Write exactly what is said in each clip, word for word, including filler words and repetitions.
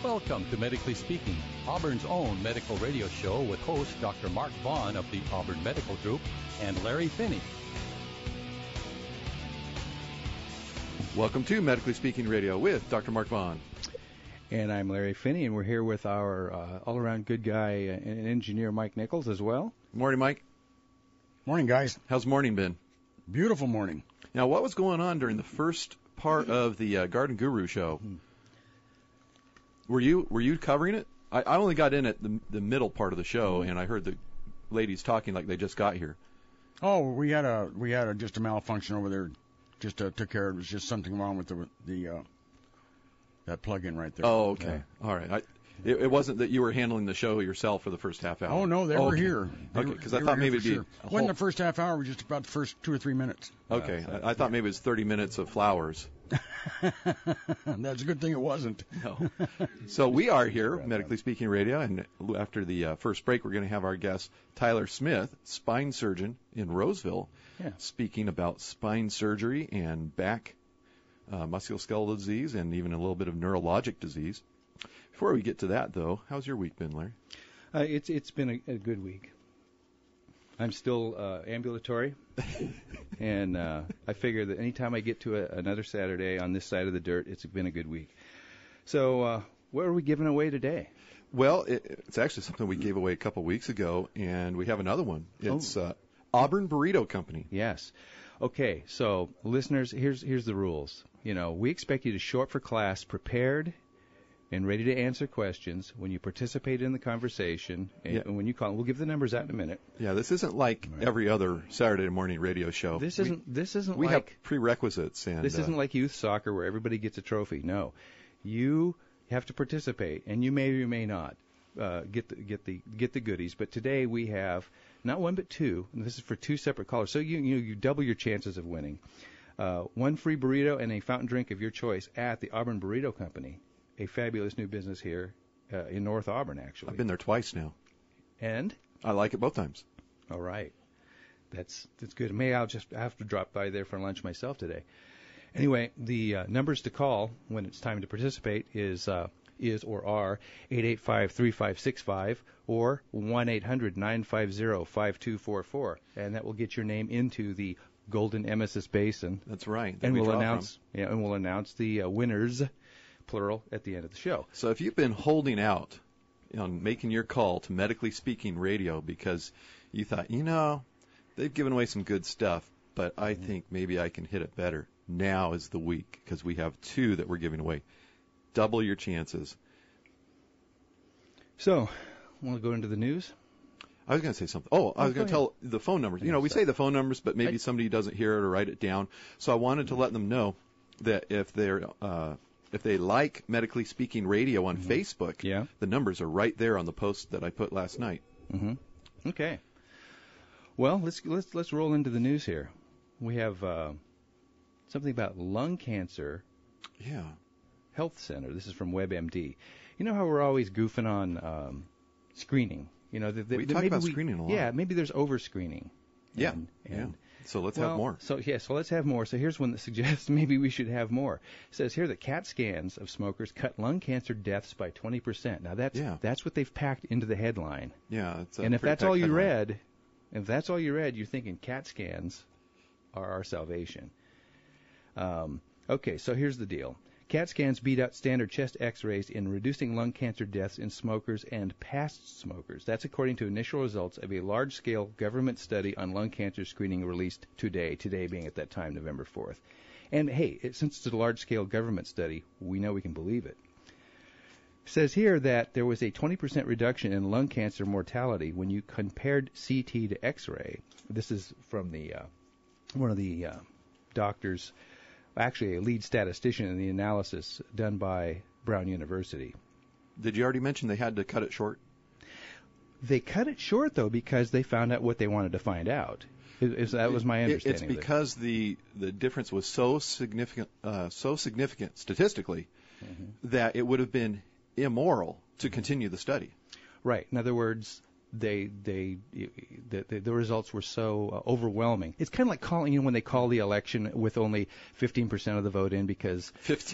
Welcome to Medically Speaking, Auburn's own medical radio show with host Doctor Mark Vaughn of the Auburn Medical Group and Larry Finney. Welcome to Medically Speaking Radio with Doctor Mark Vaughn. And I'm Larry Finney, and we're here with our uh, all-around good guy and engineer Mike Nichols as well. Morning, Mike. Morning, guys. How's morning been? Beautiful morning. Now, what was going on during the first part of the uh, Garden Guru show? Mm-hmm. Were you were you covering it? I, I only got in at the the middle part of the show, and I heard the ladies talking like they just got here. Oh, we had a we had a, just a malfunction over there. Just uh, took care of it. It was just something wrong with the the uh, that plug-in right there. Oh, okay. Yeah. All right. I, it, it wasn't that you were handling the show yourself for the first half hour. Oh no, they oh, were okay. here. They okay, because I were thought maybe it'd be sure. a wasn't the first half hour. It was just about the first two or three minutes. Okay, uh, so, I, I thought yeah. maybe it was thirty minutes of flowers. That's a good thing it wasn't. No. So we are here, Medically Speaking Radio, and after the uh, first break, we're going to have our guest, Tyler Smith, spine surgeon in Roseville, yeah. speaking about spine surgery and back uh, musculoskeletal disease and even a little bit of neurologic disease. Before we get to that, though, how's your week been, Larry? Uh, it's It's been a, a good week. I'm still uh, ambulatory, and uh, I figure that anytime I get to a, another Saturday on this side of the dirt, it's been a good week. So uh, what are we giving away today? Well, it, it's actually something we gave away a couple weeks ago, and we have another one. It's oh. uh, Auburn Burrito Company. Yes. Okay, so listeners, here's here's the rules. You know, we expect you to show up for class prepared and ready to answer questions when you participate in the conversation. And yeah. when you call, we'll give the numbers out in a minute. Yeah, this isn't like right. every other Saturday morning radio show. This we, isn't. This isn't. We like, have prerequisites, and this uh, isn't like youth soccer where everybody gets a trophy. No, you have to participate, and you may or you may not uh, get the get the get the goodies. But today we have not one but two. And this is for two separate callers, so you you you double your chances of winning. Uh, one free burrito and a fountain drink of your choice at the Auburn Burrito Company. A fabulous new business here uh, in North Auburn, actually. I've been there twice now. And? I like it both times. All right. That's that's good. Maybe I'll just have to drop by there for lunch myself today. Anyway, the uh, numbers to call when it's time to participate is uh, is or are eight eight five, three five six five or one eight hundred, nine five zero, five two four four. And that will get your name into the Golden Emesis Basin. That's right. And we we'll announce from. yeah, and we'll announce the uh, winners, plural, at the end of the show. So if you've been holding out on making your call to Medically Speaking Radio because you thought, you know, they've given away some good stuff, but I mm-hmm. think maybe I can hit it better, now is the week because we have two that we're giving away. Double your chances. So, want to go into the news? I was going to say something. Oh, I was oh, going to tell the phone numbers. You know, we say the phone numbers, but maybe I, somebody doesn't hear it or write it down. So I wanted to let them know that if they're uh, if they like Medically Speaking Radio on mm-hmm. Facebook, yeah. the numbers are right there on the post that I put last night. Mm-hmm. Okay. Well, let's let's let's roll into the news here. We have uh, something about lung cancer. Yeah. Health Center. This is from WebMD. You know how we're always goofing on um, screening. You know, the, the, we the, talk maybe about we, screening a lot. Yeah, maybe there's over-screening. Yeah, and, and yeah. So let's well, have more. So, yeah, so let's have more. So here's one that suggests maybe we should have more. It says here that CAT scans of smokers cut lung cancer deaths by twenty percent. Now, that's yeah. that's what they've packed into the headline. Yeah. It's a and if that's all you headline. read, if that's all you read, you're thinking CAT scans are our salvation. Um, okay, so here's the deal. CAT scans beat out standard chest x-rays in reducing lung cancer deaths in smokers and past smokers. That's according to initial results of a large-scale government study on lung cancer screening released today, today being at that time November fourth. And, hey, it, since it's a large-scale government study, we know we can believe it. It says here that there was a twenty percent reduction in lung cancer mortality when you compared C T to X-ray. This is from the uh, one of the uh, doctors, actually a lead statistician in the analysis done by Brown University. Did you already mention they had to cut it short? They cut it short, though, because they found out what they wanted to find out. It, it, that was my understanding. It's because the the difference was so significant, uh, so significant statistically, mm-hmm. that it would have been immoral to continue the study. Right. In other words, they they the, the, the results were so uh, overwhelming. It's kind of like calling, you know, when they call the election with only fifteen percent of the vote in because fifteen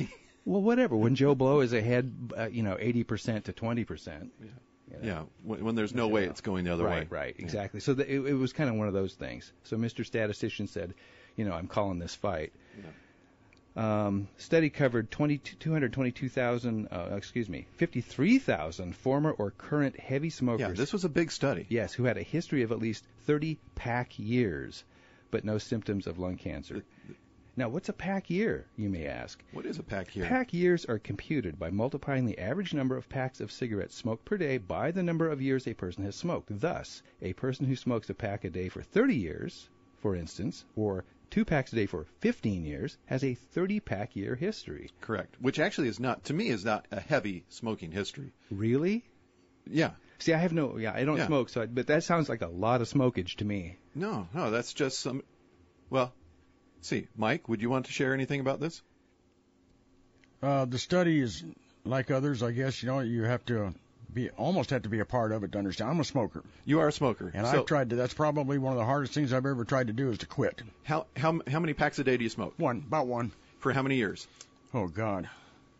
Well, whatever. When Joe Blow is ahead, uh, you know, eighty percent to twenty percent. Yeah. You know. Yeah, when, when there's no way it's going the other right, way. Right, exactly. So the, it, it was kind of one of those things. So Mister Statistician said, you know, I'm calling this fight. Yeah. Um, study covered two hundred twenty-two thousand, uh, excuse me, fifty-three thousand former or current heavy smokers. Yeah, this was a big study. Yes, who had a history of at least thirty pack years, but no symptoms of lung cancer. Now, what's a pack year, you may ask? What is a pack year? Pack years are computed by multiplying the average number of packs of cigarettes smoked per day by the number of years a person has smoked. Thus, a person who smokes a pack a day for thirty years, for instance, or two packs a day for fifteen years, has a thirty pack year history. Correct. Which actually is not, to me, is not a heavy smoking history. Really? Yeah. See, I have no, yeah, I don't Yeah. smoke, so I, but that sounds like a lot of smokage to me. No, no, that's just some. Well, see, Mike, would you want to share anything about this? Uh, the study is like others, I guess. You know, you have to be almost have to be a part of it to understand. I'm a smoker, You are a smoker. and so I've tried to. That's probably one of the hardest things I've ever tried to do is to quit. how how how many packs a day do you smoke? One, about one. For how many years? Oh God.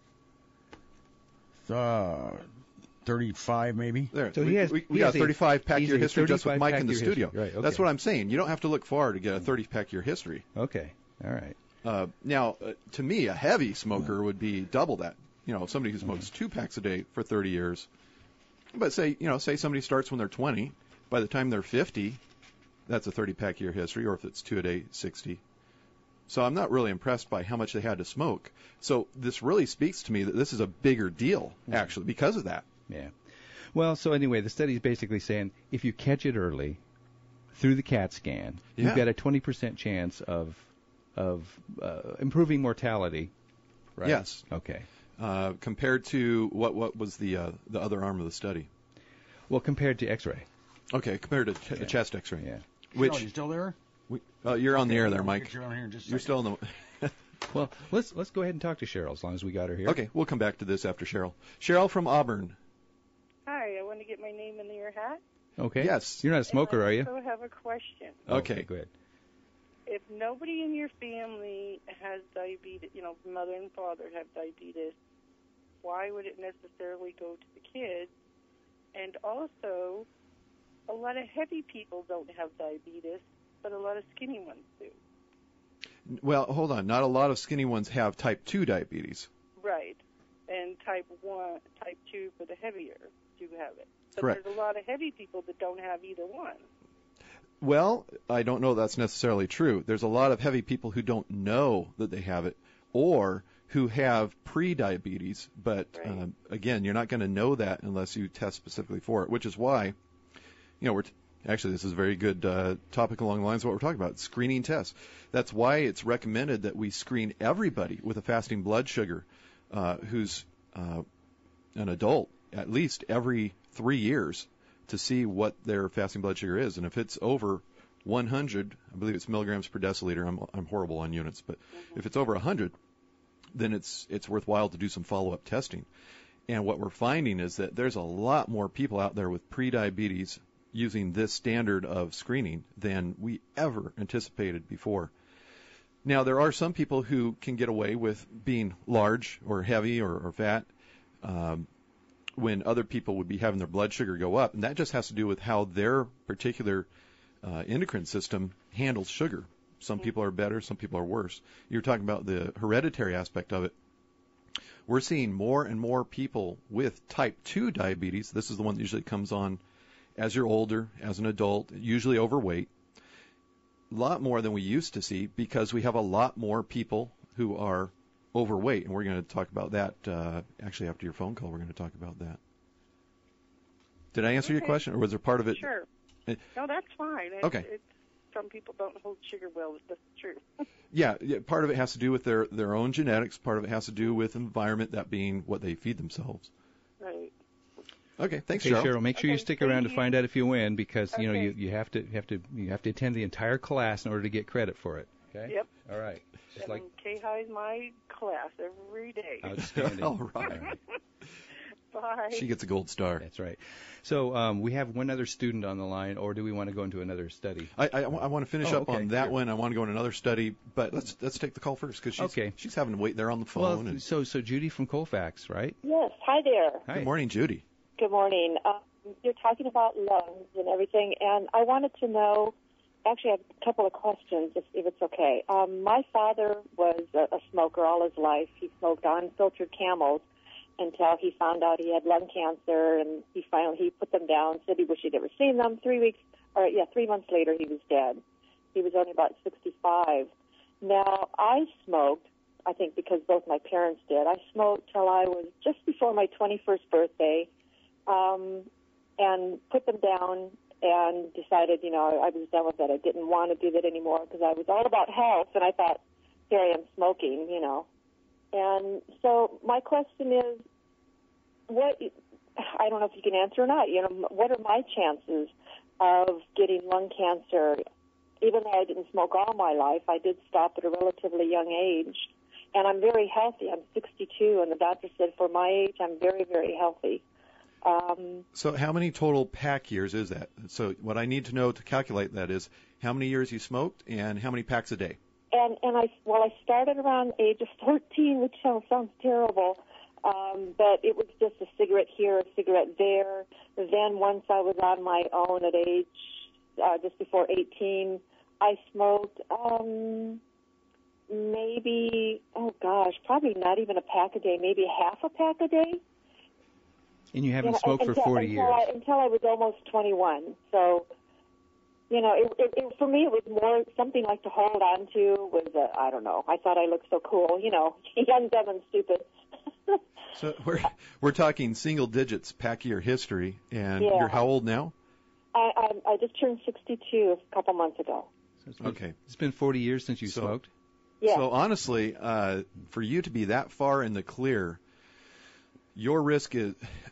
Uh, thirty-five maybe. There. So we, he has- we, we he got has a a- thirty-five pack he's year a history just with thirty-five Mike pack in the year studio. history. Right, That's okay. what I'm saying. You don't have to look far to get a thirty pack year history. Okay, all right. Uh, now, uh, to me, a heavy smoker would be double that. You know, somebody who smokes two packs a day for thirty years. But say, you know, say somebody starts when they're twenty. By the time they're fifty, that's a thirty pack year history, or if it's two a day, sixty. So I'm not really impressed by how much they had to smoke. So this really speaks to me that this is a bigger deal, actually, because of that. Yeah. Well, so anyway, the study is basically saying if you catch it early through the CAT scan, Yeah. you've got a twenty percent chance of of uh, improving mortality. Right? Yes. Okay. Uh, compared to what what was the uh, the other arm of the study? Well, compared to X-ray. Okay, compared to ch- Yeah. a chest X-ray. Yeah. Which Are you still there? we, uh, you're on the air there, I'll Mike. get you on here in just a You're second. still in the. Well, let's let's go ahead and talk to Cheryl as long as we got her here. Okay, we'll come back to this after Cheryl. Cheryl from Auburn. Hi, I want to get my name in your hat. Okay. Yes. You're not a smoker, are and I you? also have a question. Okay. Go ahead. If nobody in your family has diabetes, you know, mother and father have diabetes, why would it necessarily go to the kids? And also, a lot of heavy people don't have diabetes, but a lot of skinny ones do. Well, hold on. Not a lot of skinny ones have type two diabetes. Right. And type one, type two for the heavier do have it. But Correct. there's a lot of heavy people that don't have either one. Well, I don't know that's necessarily true. There's a lot of heavy people who don't know that they have it, or who have pre-diabetes. But Right. um, again, you're not going to know that unless you test specifically for it. Which is why, you know, we're t- actually this is a very good uh, topic along the lines of what we're talking about: screening tests. That's why it's recommended that we screen everybody with a fasting blood sugar, uh, who's uh, an adult, at least every three years, to see what their fasting blood sugar is. And if it's over one hundred, I believe it's milligrams per deciliter. I'm I'm horrible on units, but Mm-hmm. if it's over one hundred, then it's it's worthwhile to do some follow-up testing. And what we're finding is that there's a lot more people out there with pre-diabetes using this standard of screening than we ever anticipated before. Now, there are some people who can get away with being large or heavy or, or fat, um, when other people would be having their blood sugar go up, and that just has to do with how their particular uh, endocrine system handles sugar. Some people are better, some people are worse. You're talking about the hereditary aspect of it. We're seeing more and more people with type two diabetes. This is the one that usually comes on as you're older, as an adult, usually overweight. A lot more than we used to see because we have a lot more people who are overweight, and we're going to talk about that uh, actually after your phone call. We're going to talk about that. Did I answer your Okay. question, or was there part of it? Sure. Uh, No, that's fine. It, Okay. It's, some people don't hold sugar well. That's true. Yeah, yeah, part of it has to do with their, their own genetics. Part of it has to do with environment, that being what they feed themselves. Right. Okay, thanks, Okay, Cheryl. Cheryl, make sure you Okay, stick thank around to you. find out if you win, because you know Okay. you, you have to you have to you have to attend the entire class in order to get credit for it. Okay. Yep. All right. Just And like K-High's my class every day. outstanding. All right. Bye. Bye. She gets a gold star. That's right. So um, we have one other student on the line, or do we want to go into another study? I, I, I want to finish Oh, up okay. on that Sure. one. I want to go in another study, but let's let's take the call first because she's Okay. she's having to wait there on the phone. Well, and, so so Judy from Colfax, right? Yes, hi there. Hi. Good morning, Judy. Good morning. Um, you're talking about lungs and everything, and I wanted to know, actually I have a couple of questions, if, if it's okay. Um, my father was a, a smoker all his life. He smoked unfiltered Camels until he found out he had lung cancer, and he finally he put them down, said he wished he'd ever seen them. Three weeks, or yeah, three months later, he was dead. He was only about sixty-five. Now, I smoked, I think because both my parents did. I smoked till I was just before my twenty-first birthday, um, and put them down and decided, you know, I was done with it. I didn't want to do that anymore because I was all about health, and I thought, here I am smoking, you know. And so my question is, what, I don't know if you can answer or not, you know, what are my chances of getting lung cancer? Even though I didn't smoke all my life, I did stop at a relatively young age. And I'm very healthy. I'm sixty-two, and the doctor said for my age, I'm very, very healthy. Um, So how many total pack years is that? So what I need to know to calculate that is how many years you smoked and how many packs a day. and and I well, I started around the age of fourteen, which sounds, sounds terrible, um, but it was just a cigarette here, a cigarette there. Then once I was on my own at age uh, just before eighteen, I smoked um, maybe oh gosh, probably not even a pack a day, maybe a half a pack a day. And you haven't You know, smoked until, for forty until years. I, until I was almost twenty-one. So, you know, it, it, it, for me, it was more something like to hold on to. Was uh, I don't know. I thought I looked so cool. You know, young, dumb, and stupid. So we're we're talking single digits pack year history, and Yeah. you're how old now? I, I I just turned sixty-two a couple months ago. So it's been, Okay. It's been forty years since you So- smoked. Yeah. So honestly, uh, for you to be that far in the clear, your risk is,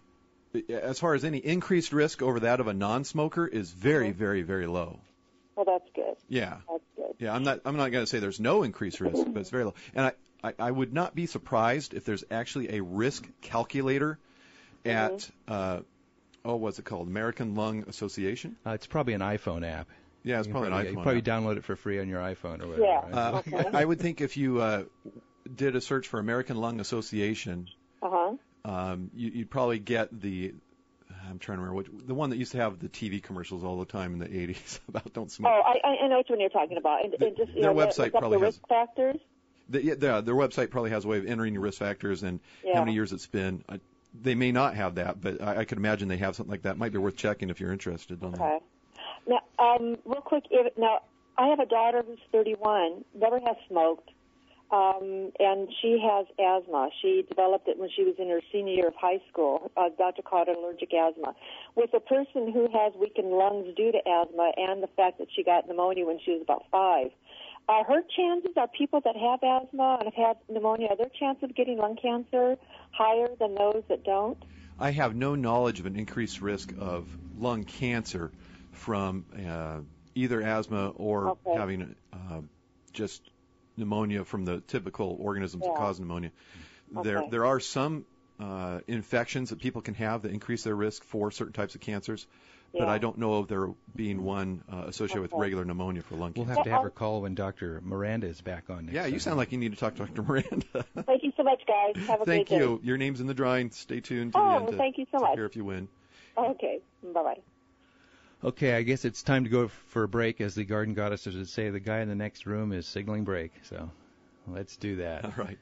as far as any increased risk over that of a non-smoker, is very, Mm-hmm. very, very low. Well, that's good. Yeah. That's good. Yeah, I'm not. I'm not going to say there's no increased risk, but it's very low. And I, I, I would not be surprised if there's actually a risk calculator at, Mm-hmm. uh, oh, what's it called? American Lung Association. Uh, it's probably an iPhone app. Yeah, it's You can probably, probably, an you iPhone. probably app. download it for free on your iPhone or whatever. Yeah. right? Uh, Okay. I would think if you uh, did a search for American Lung Association, Uh huh. um, you, you'd probably get the. I'm trying to remember what the one that used to have the T V commercials all the time in the eighties about don't smoke. Oh, I I know which one you're talking about. And, and just you Their know, website look up probably the has- risk factors. The, yeah, their, their website probably has a way of entering your risk factors and Yeah. how many years it's been. I, they may not have that, but I, I could imagine they have something like that. Might be worth checking if you're interested on that. Okay. Now, um, real quick, if, now I have a daughter who's thirty-one, never has smoked, um, and she has asthma. She developed it when she was in her senior year of high school. Uh, doctor called it allergic asthma. With a person who has weakened lungs due to asthma and the fact that she got pneumonia when she was about five, are her chances, are people that have asthma and have had pneumonia, are their chances of getting lung cancer higher than those that don't? I have no knowledge of an increased risk of lung cancer from uh, either asthma or Okay. having uh, just pneumonia from the typical organisms that Yeah. cause pneumonia. There, Okay. there are some uh, infections that people can have that increase their risk for certain types of cancers, but Yeah. I don't know of there being one uh, associated with Okay. regular pneumonia for lung We'll cancer. have to have her call when Doctor Miranda is back on next Yeah, you time. sound like you need to talk to Doctor Miranda. Thank you so much, guys. Have a Thank great you. Your name's in the drawing. Stay tuned to Oh, the end to, thank you so to much. hear if you win. day. Okay. Bye-bye. Okay, I guess it's time to go for a break. As the garden goddesses would say, the guy in the next room is signaling break. So let's do that. All right.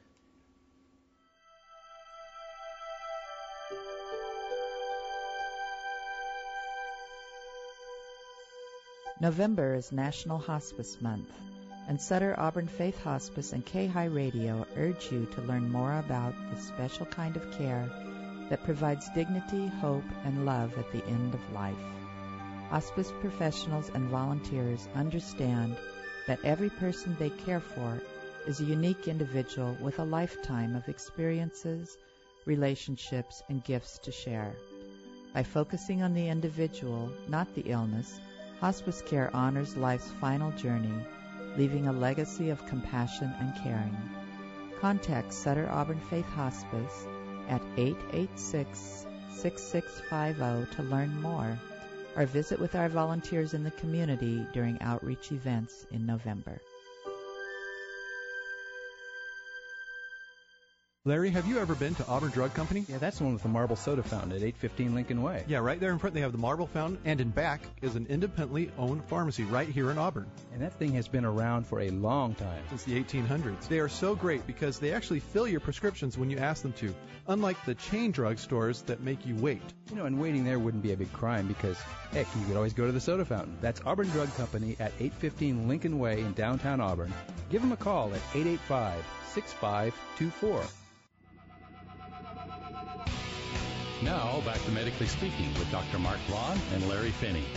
November is National Hospice Month, and Sutter Auburn Faith Hospice and K-High Radio urge you to learn more about the special kind of care that provides dignity, hope, and love at the end of life. Hospice professionals and volunteers understand that every person they care for is a unique individual with a lifetime of experiences, relationships, and gifts to share. By focusing on the individual, not the illness, hospice care honors life's final journey, leaving a legacy of compassion and caring. Contact Sutter Auburn Faith Hospice at eight eight six, six six five zero to learn more, or visit with our volunteers in the community during outreach events in November. Larry, have you ever been to Auburn Drug Company? Yeah, that's the one with the marble soda fountain at eight fifteen Lincoln Way. Yeah, right there in front they have the marble fountain, and in back is an independently owned pharmacy right here in Auburn. And that thing has been around for a long time. Since the eighteen hundreds. They are so great because they actually fill your prescriptions when you ask them to, unlike the chain drug stores that make you wait. You know, and waiting there wouldn't be a big crime because, heck, you could always go to the soda fountain. That's Auburn Drug Company at eight fifteen Lincoln Way in downtown Auburn. Give them a call at eight eight five, six five two four. Now, back to Medically Speaking with Doctor Mark Vaughn and Larry Finney.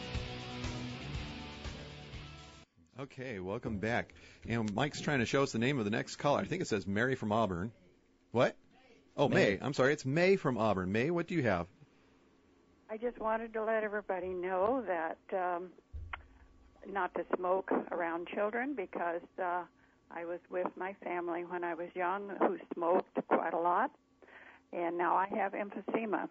Okay, welcome back. And Mike's trying to show us the name of the next caller. I think it says Mary from Auburn. What? Oh, May. May. I'm sorry, it's May from Auburn. May, what do you have? I just wanted to let everybody know that um, not to smoke around children because uh, I was with my family when I was young who smoked quite a lot. And now I have emphysema.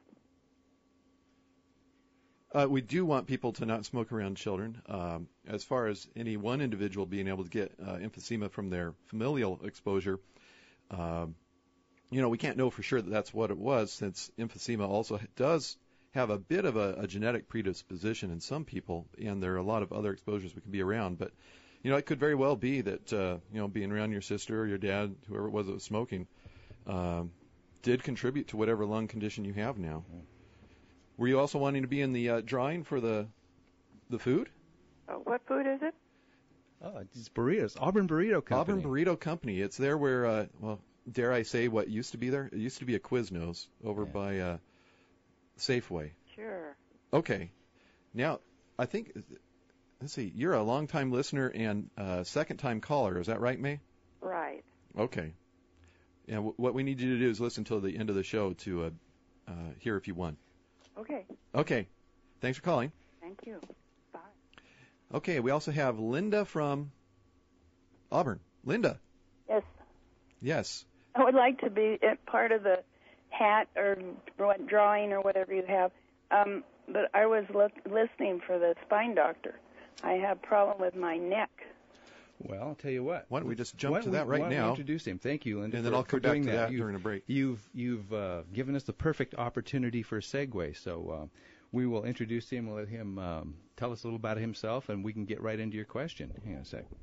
Uh, we do want people to not smoke around children. Um, as far as any one individual being able to get uh, emphysema from their familial exposure, um, you know, we can't know for sure that that's what it was, since emphysema also does have a bit of a, a genetic predisposition in some people, and there are a lot of other exposures we can be around. But, you know, it could very well be that, uh, you know, being around your sister or your dad, whoever it was that was smoking, um, did contribute to whatever lung condition you have now. Were you also wanting to be in the uh, drawing for the the food? Uh, what food is it? Oh, it's burritos. Auburn Burrito Company. Auburn Burrito Company. It's there where, uh, well, dare I say what used to be there? It used to be a Quiznos over yeah. by uh, Safeway. Sure. Okay. Now, I think, let's see, you're a long-time listener and uh, second-time caller. Is that right, May? Right. Okay. And w- what we need you to do is listen till the end of the show to uh, uh, hear if you won. Okay. Okay. Thanks for calling. Thank you. Bye. Okay, we also have Linda from Auburn. Linda. Yes. Yes. I would like to be part of the hat or drawing or whatever you have. Um, but I was li- listening for the spine doctor. I have a problem with my neck. Well, I'll tell you what. Why don't we just jump to we, that right why now? Why don't we introduce him? Thank you, Linda, and for, then I'll come for doing back to that, that you've, during a break. You've you've uh, given us the perfect opportunity for a segue. So uh, we will introduce him. We'll let him um, tell us a little about himself, and we can get right into your question. Hang on a sec.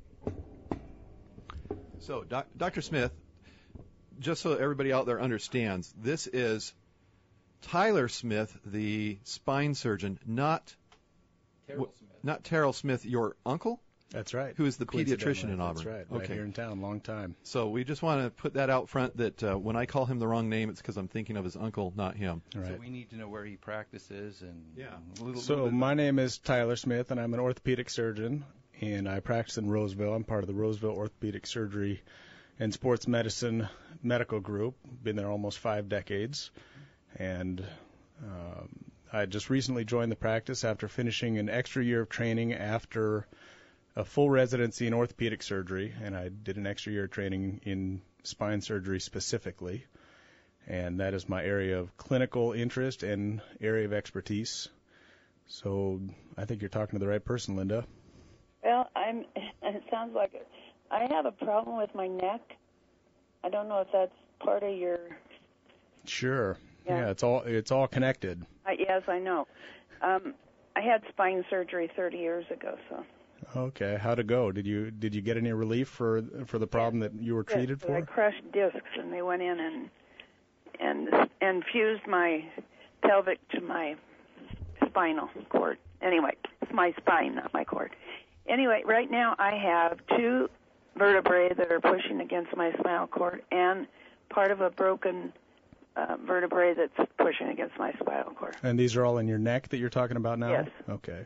So, doc, Doctor Smith, just so everybody out there understands, this is Tyler Smith, the spine surgeon, not Terrell Smith. Not Terrell Smith, your uncle? That's right. Who is the pediatrician in Auburn? That's right. Right okay. here in town, long time. So we just want to put that out front that uh, when I call him the wrong name, it's because I'm thinking of his uncle, not him. Right. So we need to know where he practices and yeah. A little, so little bit my name is Tyler Smith, and I'm an orthopedic surgeon, and I practice in Roseville. I'm part of the Roseville Orthopedic Surgery and Sports Medicine Medical Group. Been there almost five decades, and um, I just recently joined the practice after finishing an extra year of training after a full residency in orthopedic surgery, and I did an extra year of training in spine surgery specifically, and that is my area of clinical interest and area of expertise. So I think you're talking to the right person, Linda. Well, I'm. It sounds like it. I have a problem with my neck. I don't know if that's part of your. Sure. Yeah, yeah it's all it's all connected. I, yes, I know. Um, I had spine surgery thirty years ago, so. Okay, how'd it go? Did you did you get any relief for for the problem that you were treated yes, for? I crushed discs, and they went in and and and fused my pelvic to my spinal cord. Anyway, it's my spine, not my cord. Anyway, right now I have two vertebrae that are pushing against my spinal cord, and part of a broken uh, vertebrae that's pushing against my spinal cord. And these are all in your neck that you're talking about now? Yes. Okay.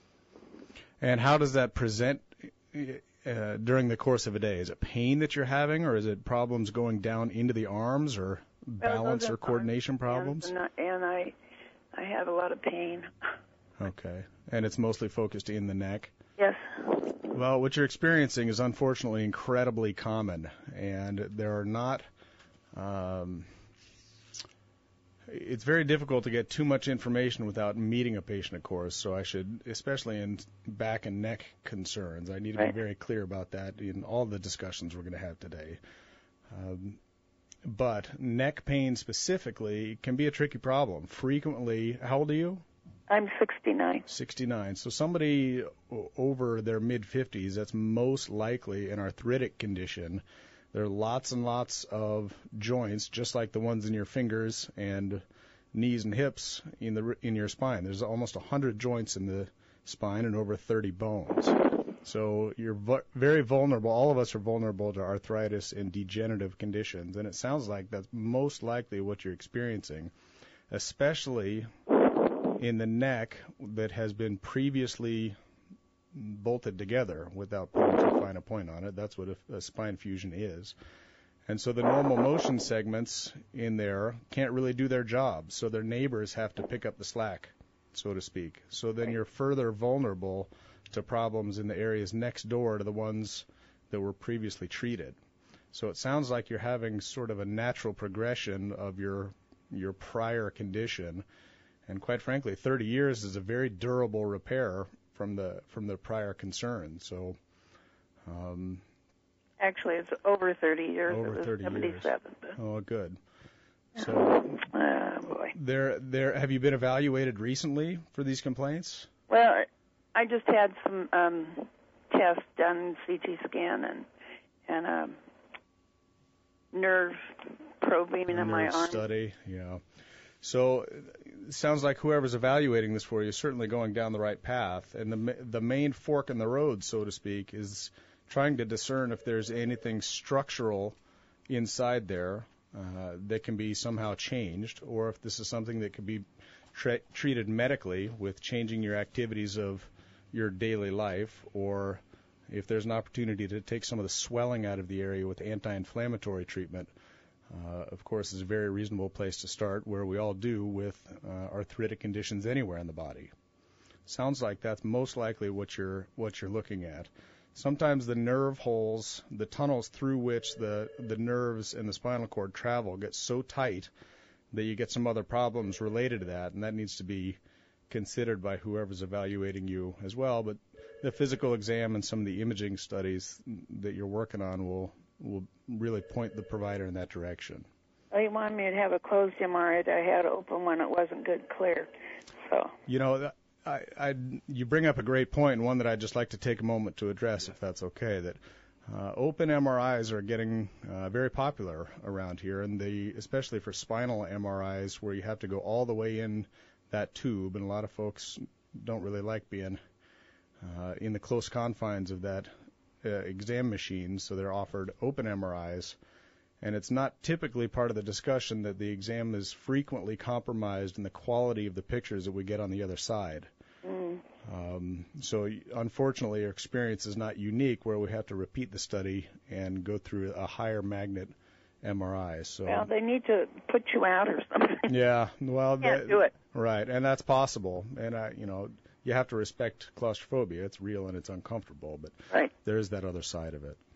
And how does that present uh, during the course of a day? Is it pain that you're having, or is it problems going down into the arms, or balance well, or coordination problems? And, and I, I have a lot of pain. Okay. And it's mostly focused in the neck? Yes. Well, what you're experiencing is unfortunately incredibly common, and there are not. Um, it's very difficult to get too much information without meeting a patient, of course. So I should, especially in back and neck concerns, I need to Right. be very clear about that in all the discussions we're going to have today. Um, but neck pain specifically can be a tricky problem. Frequently, how old are you? I'm sixty-nine. sixty-nine. So somebody o- over their mid-fifties, that's most likely an arthritic condition. There are lots and lots of joints, just like the ones in your fingers and knees and hips in the in your spine. There's almost one hundred joints in the spine and over thirty bones. So you're vu- very vulnerable. All of us are vulnerable to arthritis and degenerative conditions, and it sounds like that's most likely what you're experiencing, especially in the neck that has been previously bolted together without putting too fine a point on it. That's what a, a spine fusion is. And so the normal motion segments in there can't really do their job, so their neighbors have to pick up the slack, so to speak. So then you're further vulnerable to problems in the areas next door to the ones that were previously treated. So it sounds like you're having sort of a natural progression of your your prior condition. And quite frankly, thirty years is a very durable repair from the from the prior concern. So, um, Actually, it's over thirty years. Over it was thirty seventy-seven. years. Oh, good. So, Oh, boy. there, there. Have you been evaluated recently for these complaints? Well, I just had some um, tests done, C T scan, and and um, nerve probing in my Nerve arm. study, yeah. So it sounds like whoever's evaluating this for you is certainly going down the right path. And the ma- the main fork in the road, so to speak, is trying to discern if there's anything structural inside there uh, that can be somehow changed, or if this is something that could be tre- treated medically with changing your activities of your daily life, or if there's an opportunity to take some of the swelling out of the area with anti-inflammatory treatment. Uh, of course, is a very reasonable place to start, where we all do with uh, arthritic conditions anywhere in the body. Sounds like that's most likely what you're what you're looking at. Sometimes the nerve holes, the tunnels through which the the nerves and the spinal cord travel, get so tight that you get some other problems related to that, and that needs to be considered by whoever's evaluating you as well. But the physical exam and some of the imaging studies that you're working on will will really point the provider in that direction. Well, he wanted me to have a closed M R I. I had open when it wasn't good clear. So You know, I, I, you bring up a great point, and one that I'd just like to take a moment to address, if that's okay. That uh, open M R Is are getting uh, very popular around here, and the especially for spinal M R Is, where you have to go all the way in that tube, and a lot of folks don't really like being uh, in the close confines of that uh, exam machine, so they're offered open M R Is. And it's not typically part of the discussion that the exam is frequently compromised in the quality of the pictures that we get on the other side. Mm. Um, so unfortunately, our experience is not unique, where we have to repeat the study and go through a higher magnet M R I. So Well, they need to put you out or something. yeah, well, Can't that, do it. Right, and that's possible. And I, you know, you have to respect claustrophobia. It's real and it's uncomfortable, but right. there is that other side of it.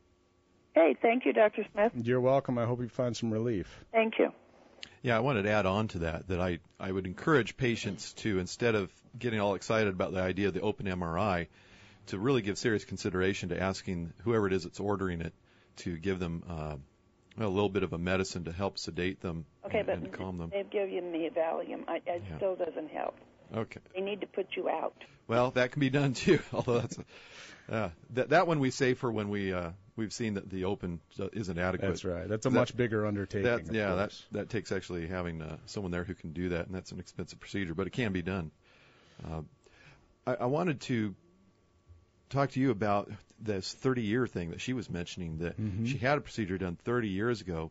Hey, thank you, Doctor Smith. You're welcome. I hope you find some relief. Thank you. Yeah, I wanted to add on to that, that I, I would encourage patients to, instead of getting all excited about the idea of the open M R I, to really give serious consideration to asking whoever it is that's ordering it to give them uh, a little bit of a medicine to help sedate them Okay, and, but and calm them. they've given me Valium. I, it Yeah. still doesn't help. Okay. They need to put you out. Well, that can be done too. Although that's uh, that that one we save for when we uh, we've seen that the open isn't adequate. That's right. That's a That- much bigger undertaking. That, of yeah, that course. that takes actually having uh, someone there who can do that, and that's an expensive procedure, but it can be done. Uh, I, I wanted to talk to you about this thirty-year thing that she was mentioning, that Mhm. she had a procedure done thirty years ago,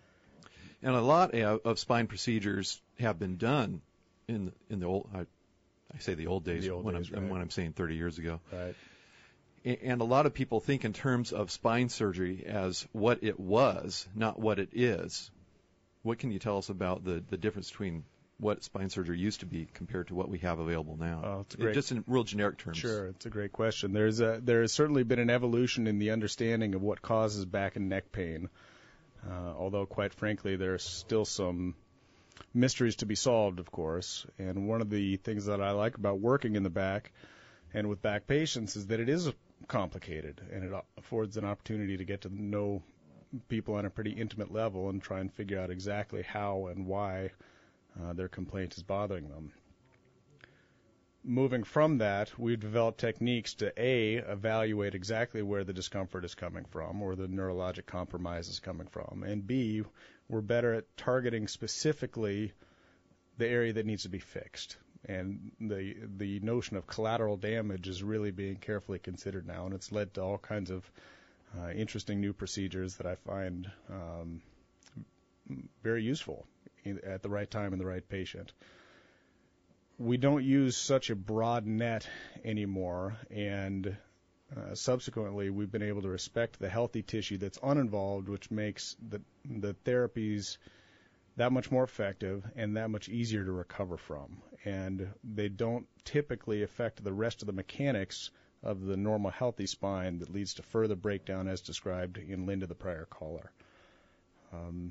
and a lot of, of spine procedures have been done in in the old. I, I say the old days, The old when days, I'm right. when I'm saying thirty years ago. Right. And a lot of people think in terms of spine surgery as what it was, not what it is. What can you tell us about the, the difference between what spine surgery used to be compared to what we have available now? Oh, it's a great- Just in real generic terms. Sure, it's a great question. There's a there has certainly been an evolution in the understanding of what causes back and neck pain. Uh, although, quite frankly, there's still some mysteries to be solved, of course. And one of the things that I like about working in the back and with back patients is that it is complicated, and it affords an opportunity to get to know people on a pretty intimate level and try and figure out exactly how and why uh, their complaint is bothering them. Moving from that, we've developed techniques to A, evaluate exactly where the discomfort is coming from or the neurologic compromise is coming from, and B, we're better at targeting specifically the area that needs to be fixed. And the the notion of collateral damage is really being carefully considered now, and it's led to all kinds of uh, interesting new procedures that I find um, very useful in, at the right time in the right patient. We don't use such a broad net anymore, and uh, subsequently we've been able to respect the healthy tissue that's uninvolved, which makes the, the therapies that much more effective and that much easier to recover from. And they don't typically affect the rest of the mechanics of the normal healthy spine that leads to further breakdown as described in Linda, the prior caller. Um,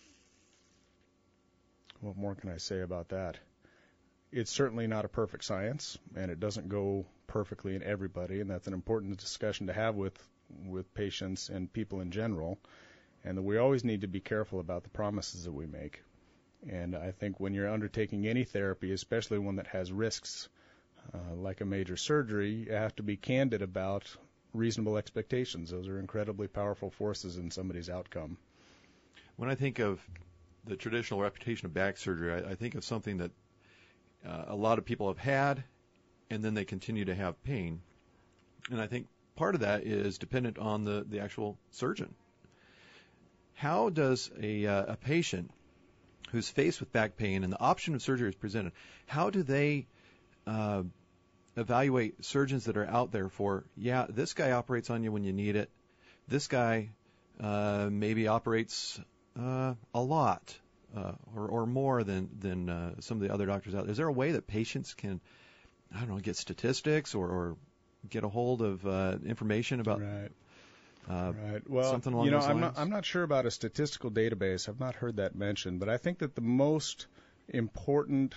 what more can I say about that? It's certainly not a perfect science, and it doesn't go perfectly in everybody, and that's an important discussion to have with, with patients and people in general, and that we always need to be careful about the promises that we make. And I think when you're undertaking any therapy, especially one that has risks, uh, like a major surgery, you have to be candid about reasonable expectations. Those are incredibly powerful forces in somebody's outcome. When I think of the traditional reputation of back surgery, I, I think of something that Uh, a lot of people have had, and then they continue to have pain. And I think part of that is dependent on the, the actual surgeon. How does a, uh, a patient who's faced with back pain and the option of surgery is presented, how do they uh, evaluate surgeons that are out there for, yeah, this guy operates on you when you need it, this guy uh, maybe operates uh, a lot, Uh, or, or more than than uh, some of the other doctors out there? Is there a way that patients can, I don't know, get statistics or, or get a hold of uh, information about right. Uh, right. Well, something along you know, those I'm lines? not I'm not sure about a statistical database. I've not heard that mentioned, but I think that the most important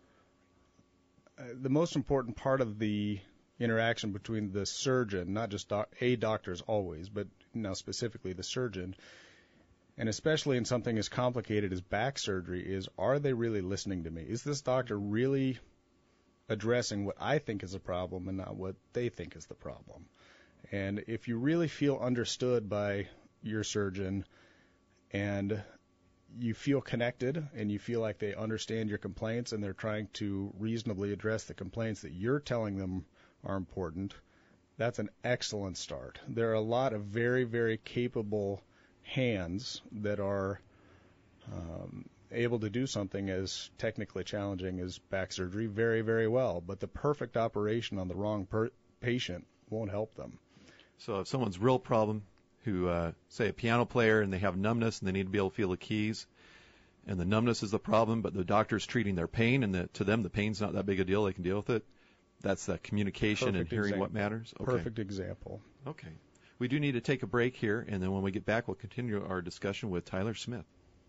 uh, the most important part of the interaction between the surgeon, not just doc, a doctors always, but now specifically the surgeon, and especially in something as complicated as back surgery, is, are they really listening to me? Is this doctor really addressing what I think is a problem and not what they think is the problem? And if you really feel understood by your surgeon and you feel connected and you feel like they understand your complaints and they're trying to reasonably address the complaints that you're telling them are important, that's an excellent start. There are a lot of very, very capable hands that are um, able to do something as technically challenging as back surgery very, very well. But the perfect operation on the wrong per- patient won't help them. So if someone's real problem, who, uh, say, a piano player, and they have numbness and they need to be able to feel the keys, and the numbness is the problem, but the doctor's treating their pain, and the, to them the pain's not that big a deal, they can deal with it, that's that communication Perfect and hearing example. what matters? Okay. Perfect example. Okay. We do need to take a break here, and then when we get back, we'll continue our discussion with Tyler Smith.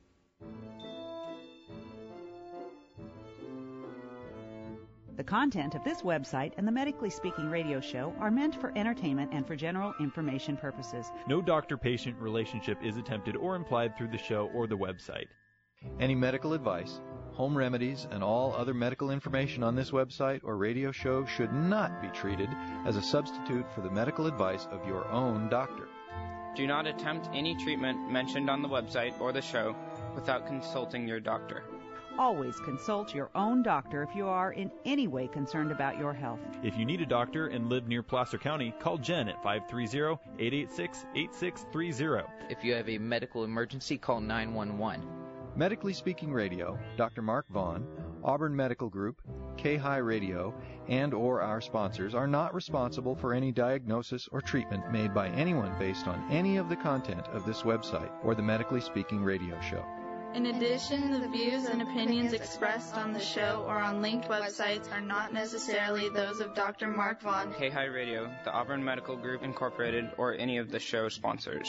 The content of this website and the Medically Speaking radio show are meant for entertainment and for general information purposes. No doctor-patient relationship is attempted or implied through the show or the website. Any medical advice, home remedies, and all other medical information on this website or radio show should not be treated as a substitute for the medical advice of your own doctor. Do not attempt any treatment mentioned on the website or the show without consulting your doctor. Always consult your own doctor if you are in any way concerned about your health. If you need a doctor and live near Placer County, call Jen at five three zero, eight eight six, eight six three zero. If you have a medical emergency, call nine one one. Medically Speaking Radio, Doctor Mark Vaughn, Auburn Medical Group, K-High Radio, and or our sponsors are not responsible for any diagnosis or treatment made by anyone based on any of the content of this website or the Medically Speaking Radio show. In addition, the views and opinions expressed on the show or on linked websites are not necessarily those of Doctor Mark Vaughn, K-High Radio, the Auburn Medical Group Incorporated, or any of the show sponsors.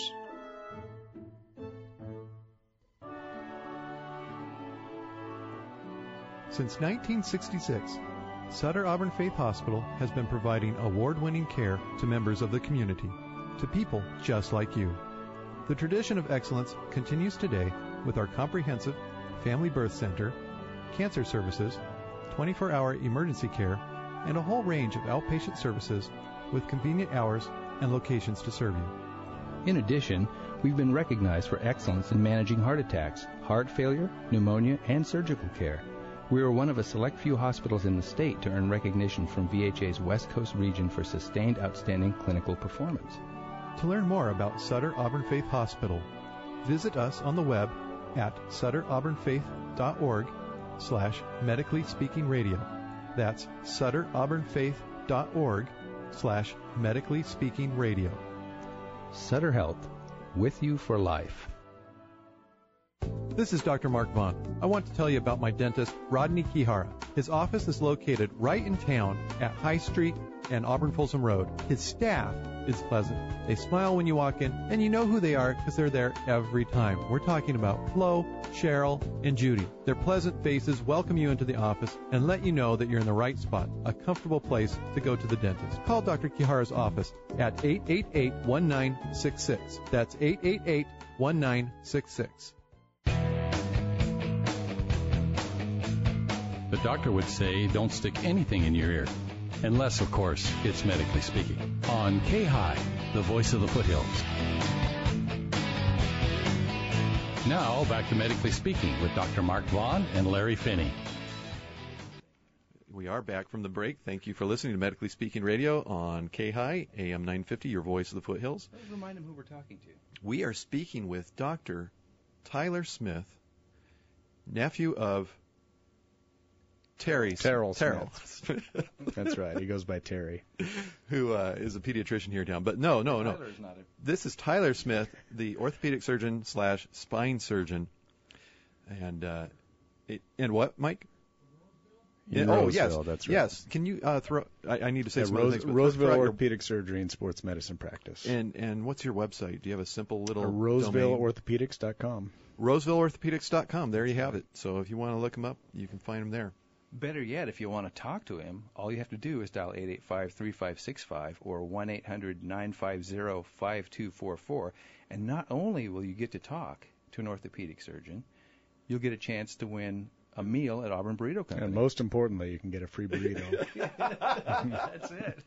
Since nineteen sixty-six, Sutter Auburn Faith Hospital has been providing award-winning care to members of the community, to people just like you. The tradition of excellence continues today with our comprehensive family birth center, cancer services, twenty-four hour emergency care, and a whole range of outpatient services with convenient hours and locations to serve you. In addition, we've been recognized for excellence in managing heart attacks, heart failure, pneumonia, and surgical care. We are one of a select few hospitals in the state to earn recognition from V H A's West Coast region for sustained outstanding clinical performance. To learn more about Sutter Auburn Faith Hospital, visit us on the web at sutter auburn faith dot org slash medically speaking radio. That's sutter auburn faith dot org slash medically speaking radio. Sutter Health, with you for life. This is Doctor Mark Vaughn. I want to tell you about my dentist, Rodney Kihara. His office is located right in town at High Street and Auburn Folsom Road. His staff is pleasant. They smile when you walk in, and you know who they are because they're there every time. We're talking about Flo, Cheryl, and Judy. Their pleasant faces welcome you into the office and let you know that you're in the right spot, a comfortable place to go to the dentist. Call Doctor Kihara's office at eight eight eight, one nine six six. That's eight eight eight, one nine six six. The doctor would say don't stick anything in your ear. Unless, of course, it's medically speaking. On K-High, the voice of the foothills. Now, back to Medically Speaking with Doctor Mark Vaughn and Larry Finney. We are back from the break. Thank you for listening to Medically Speaking Radio on K-High, A M nine fifty, your voice of the foothills. Let's remind them who we're talking to. We are speaking with Doctor Tyler Smith, nephew of Terry. Terrell Terrell. Smith. That's right. He goes by Terry. Who uh, is a pediatrician here in town. But no, no, no. Tyler's not a... This is Tyler Smith, the orthopedic surgeon slash spine surgeon. And uh, it, and what, Mike? In Yeah, oh, Roseville, yes. that's right. Yes. Can you uh, throw... I, I need to say Yeah, some Rose, other things. But Roseville throw out your- Orthopedic Surgery and Sports Medicine Practice. And and what's your website? Do you have a simple little Uh, Roseville domain? Orthopedics dot com. Roseville Orthopedics dot com. There you have it. So if you want to look him up, you can find him there. Better yet, if you want to talk to him, all you have to do is dial eight eight five, three five six five or one eight hundred, nine five zero, five two four four. And not only will you get to talk to an orthopedic surgeon, you'll get a chance to win a meal at Auburn Burrito Company. And most importantly, you can get a free burrito. That's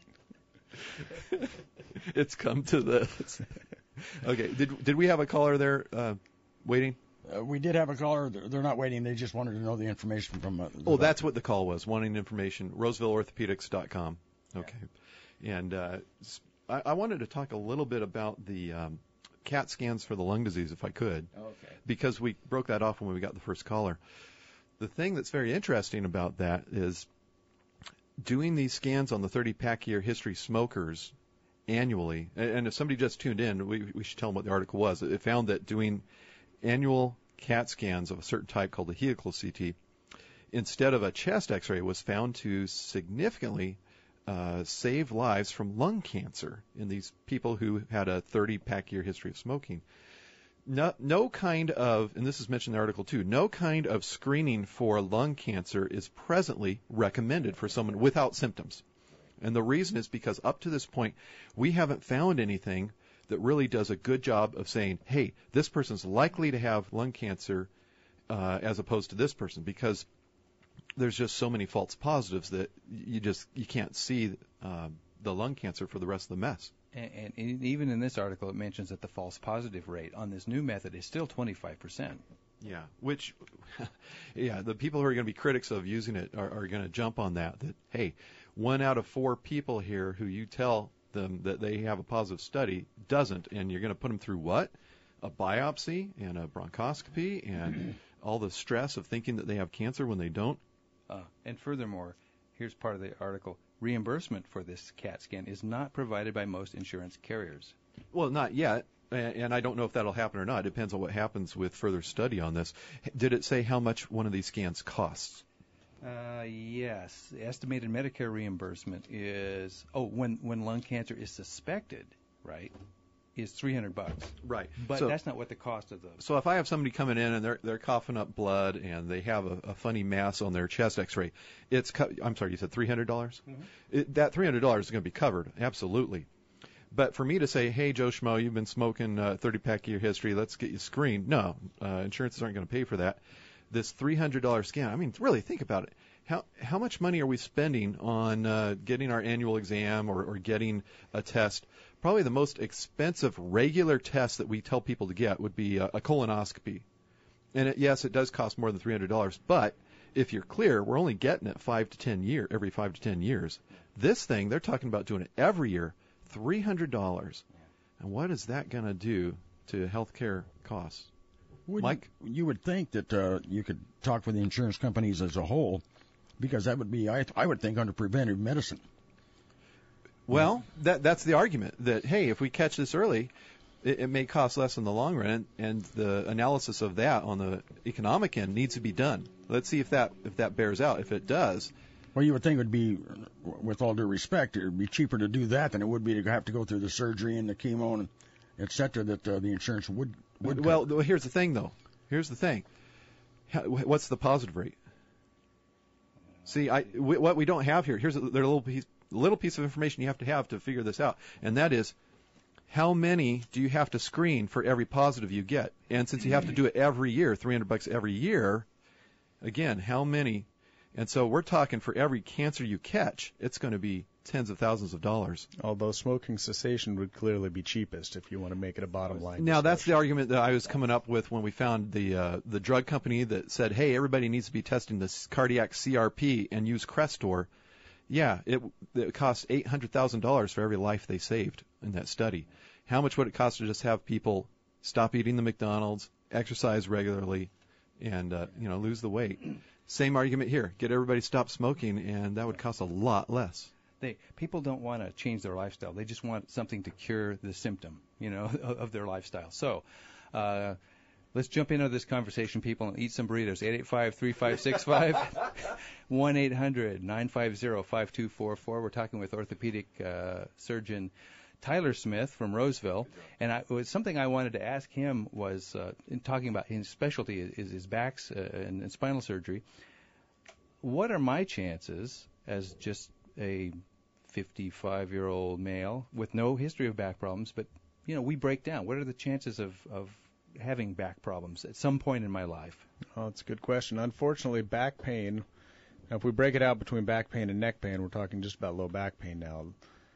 it. It's come to this. Okay. Did did we have a caller there uh, waiting? Uh, we did have a caller. They're, they're not waiting. They just wanted to know the information from. Uh, Oh, that's what the call was. Wanting information. Roseville Orthopedics dot com. Okay. Yeah. And uh, I, I wanted to talk a little bit about the um, CAT scans for the lung disease, if I could. Okay. Because we broke that off when we got the first caller. The thing that's very interesting about that is doing these scans on the thirty-pack year history smokers annually. And, and if somebody just tuned in, we, we should tell them what the article was. It found that doing annual CAT scans of a certain type called the helical C T, instead of a chest X-ray, was found to significantly uh, save lives from lung cancer in these people who had a thirty-pack year history of smoking. No, no kind of, and this is mentioned in the article too, no kind of screening for lung cancer is presently recommended for someone without symptoms. And the reason is because up to this point, we haven't found anything that really does a good job of saying, hey, this person's likely to have lung cancer uh, as opposed to this person, because there's just so many false positives that you just you can't see uh, the lung cancer for the rest of the mess. And, and even in this article, it mentions that the false positive rate on this new method is still twenty-five percent. Yeah, which, yeah, the people who are going to be critics of using it are, are going to jump on that, that, hey, one out of four people here who you tell them that they have a positive study doesn't, and you're going to put them through what? A biopsy and a bronchoscopy and all the stress of thinking that they have cancer when they don't? Uh, and furthermore, here's part of the article. Reimbursement for this CAT scan is not provided by most insurance carriers. Well, not yet, and I don't know if that'll happen or not. It depends on what happens with further study on this. Did it say how much one of these scans costs? Uh, yes. The estimated Medicare reimbursement is, oh, when, when lung cancer is suspected, right? is three hundred bucks. Right. But So- that's not what the cost of the. So if I have somebody coming in and they're they're coughing up blood and they have a, a funny mass on their chest X-ray, it's co- I'm sorry, you said three hundred dollars. Mhm. That three hundred dollars is going to be covered, absolutely. But for me to say, hey Joe Schmo, you've been smoking uh, thirty pack year history, let's get you screened. No, uh, insurances aren't going to pay for that. This three hundred dollars scan. I mean, really think about it. How how much money are we spending on uh, getting our annual exam or, or getting a test? Probably the most expensive regular test that we tell people to get would be a, a colonoscopy. And it, yes, it does cost more than three hundred dollars, but if you're clear, we're only getting it five to ten year every five to ten years. This thing, they're talking about doing it every year, three hundred dollars. And what is that going to do to healthcare costs? Would Mike? You, you would think that uh, you could talk with the insurance companies as a whole, because that would be, I, I would think, under preventive medicine. Well, that that's the argument that, hey, if we catch this early, it, it may cost less in the long run, and the analysis of that on the economic end needs to be done. Let's see if that if that bears out. If it does, well, you would think it would be, with all due respect, it would be cheaper to do that than it would be to have to go through the surgery and the chemo and et cetera that uh, the insurance would would. Well, cover. Here's the thing, though. Here's the thing. How, what's the positive rate? See, I, w- what we don't have here, here's a, there's a little piece, little piece of information you have to have to figure this out, and that is, how many do you have to screen for every positive you get? And since you have to do it every year, three hundred bucks every year, again, how many? And so we're talking for every cancer you catch, it's going to be tens of thousands of dollars. Although smoking cessation would clearly be cheapest if you want to make it a bottom line. Now, that's the argument that I was coming up with when we found the uh, the drug company that said, hey, everybody needs to be testing this cardiac C R P and use Crestor. Yeah, it, it cost eight hundred thousand dollars for every life they saved in that study. How much would it cost to just have people stop eating the McDonald's, exercise regularly, and uh, you know lose the weight? Same argument here. Get everybody to stop smoking, and that would cost a lot less. They people don't want to change their lifestyle. They just want something to cure the symptom, you know, of, of their lifestyle. So, uh, let's jump into this conversation, people, and eat some burritos. eight eight five, three five six five, one eight hundred, nine five zero, five two four four. We're talking with orthopedic uh, surgeon Tyler Smith from Roseville, and I, it was something I wanted to ask him was uh, in talking about his specialty is his backs uh, and, and spinal surgery. What are my chances as just a fifty-five-year-old male with no history of back problems, but you know we break down? What are the chances of, of having back problems at some point in my life? Oh, that's a good question. Unfortunately, back pain. Now, if we break it out between back pain and neck pain, we're talking just about low back pain now.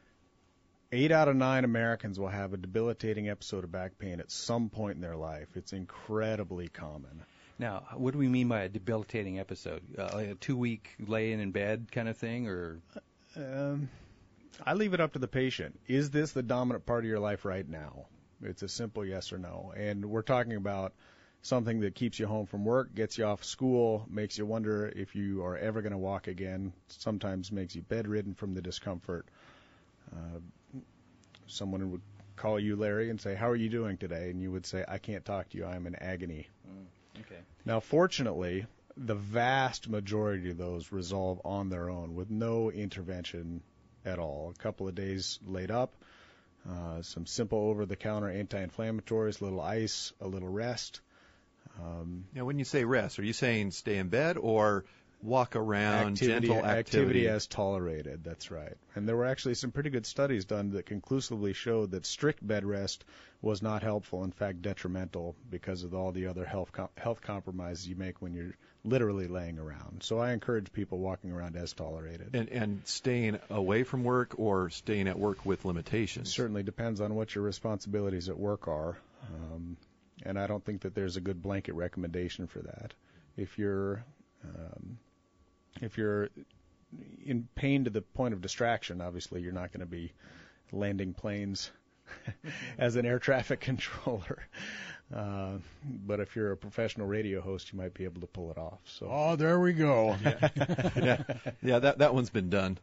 Eight out of nine Americans will have a debilitating episode of back pain at some point in their life. It's incredibly common. Now, what do we mean by a debilitating episode? Uh, like a two-week laying in bed kind of thing, or? Um, I leave it up to the patient. Is this the dominant part of your life right now? It's a simple yes or no. And we're talking about something that keeps you home from work, gets you off school, makes you wonder if you are ever going to walk again, sometimes makes you bedridden from the discomfort. Uh, someone would call you, Larry, and say, how are you doing today? And you would say, I can't talk to you. I'm in agony. Mm, okay. Now, fortunately, the vast majority of those resolve on their own with no intervention at all. A couple of days laid up, uh, some simple over-the-counter anti-inflammatories, a little ice, a little rest. Um, now, when you say rest, are you saying stay in bed or walk around, activity, gentle activity? Activity as tolerated, that's right. And there were actually some pretty good studies done that conclusively showed that strict bed rest was not helpful, in fact detrimental, because of all the other health com- health compromises you make when you're literally laying around. So I encourage people walking around as tolerated. And, and staying away from work or staying at work with limitations? It certainly depends on what your responsibilities at work are. Um, and I don't think that there's a good blanket recommendation for that. If you're um, if you're in pain to the point of distraction, obviously you're not going to be landing planes as an air traffic controller. Uh, but if you're a professional radio host, you might be able to pull it off. So. Oh, there we go. yeah, yeah, yeah that, that one's been done.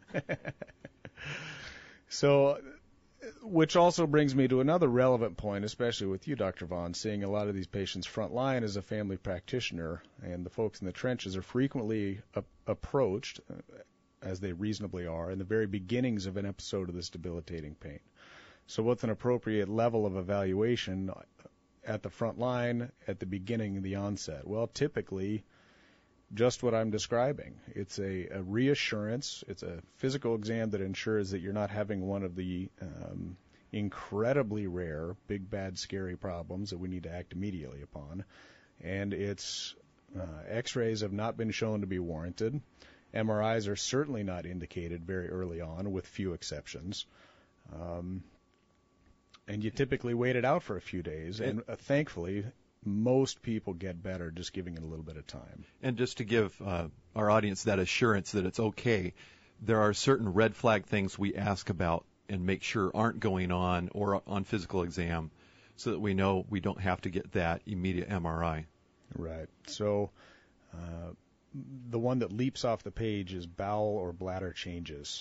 So, which also brings me to another relevant point, especially with you, Doctor Vaughn, seeing a lot of these patients front line as a family practitioner, and the folks in the trenches are frequently a- approached, uh, as they reasonably are, in the very beginnings of an episode of this debilitating pain. So what's an appropriate level of evaluation at the front line, at the beginning of the onset? Well, typically, just what I'm describing. It's a, a reassurance. It's a physical exam that ensures that you're not having one of the um, incredibly rare, big, bad, scary problems that we need to act immediately upon. And it's uh, X-rays have not been shown to be warranted. M R Is are certainly not indicated very early on, with few exceptions. Um, and you typically wait it out for a few days, and uh, thankfully, most people get better just giving it a little bit of time. And just to give uh, our audience that assurance that it's okay, there are certain red flag things we ask about and make sure aren't going on or on physical exam, so that we know we don't have to get that immediate M R I. Right. So uh, the one that leaps off the page is bowel or bladder changes.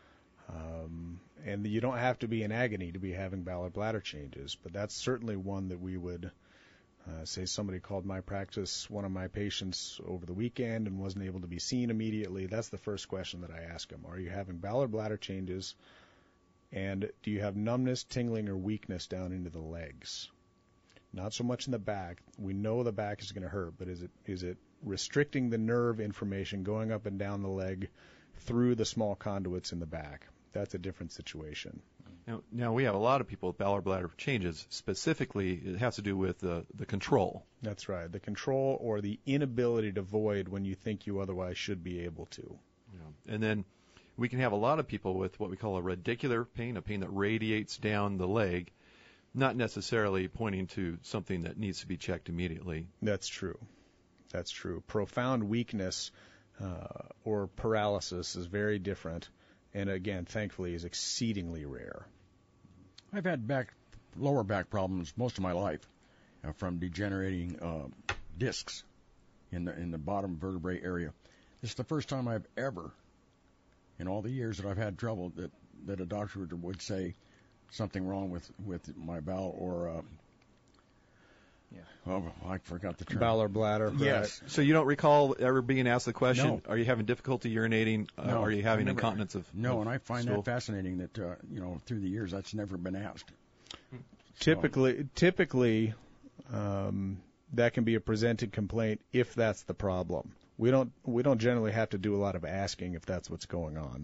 Um, and you don't have to be in agony to be having bowel or bladder changes, but that's certainly one that we would uh, say somebody called my practice, one of my patients over the weekend, and wasn't able to be seen immediately. That's the first question that I ask them. Are you having bowel or bladder changes? And do you have numbness, tingling, or weakness down into the legs? Not so much in the back. We know the back is going to hurt, but is it is it restricting the nerve information going up and down the leg through the small conduits in the back? That's a different situation. Now, now we have a lot of people with bowel or bladder changes. Specifically, it has to do with the, the control. That's right. The control or the inability to void when you think you otherwise should be able to. Yeah. And then we can have a lot of people with what we call a radicular pain, a pain that radiates down the leg, not necessarily pointing to something that needs to be checked immediately. That's true. That's true. Profound weakness uh, or paralysis is very different, and again, thankfully, is exceedingly rare. I've had back, lower back problems most of my life uh, from degenerating uh, discs in the in the bottom vertebrae area. This is the first time I've ever, in all the years that I've had trouble, that, that a doctor would, would say something wrong with, with my bowel or, uh, yeah. oh, I forgot the term. Bowel or bladder. Yes. Right. So you don't recall ever being asked the question, no. Are you having difficulty urinating? Uh, no, are you having never, incontinence of No, of and I find stool? that fascinating that, uh, you know, through the years that's never been asked. Typically, so. typically um, that can be a presented complaint if that's the problem. We don't we don't generally have to do a lot of asking if that's what's going on.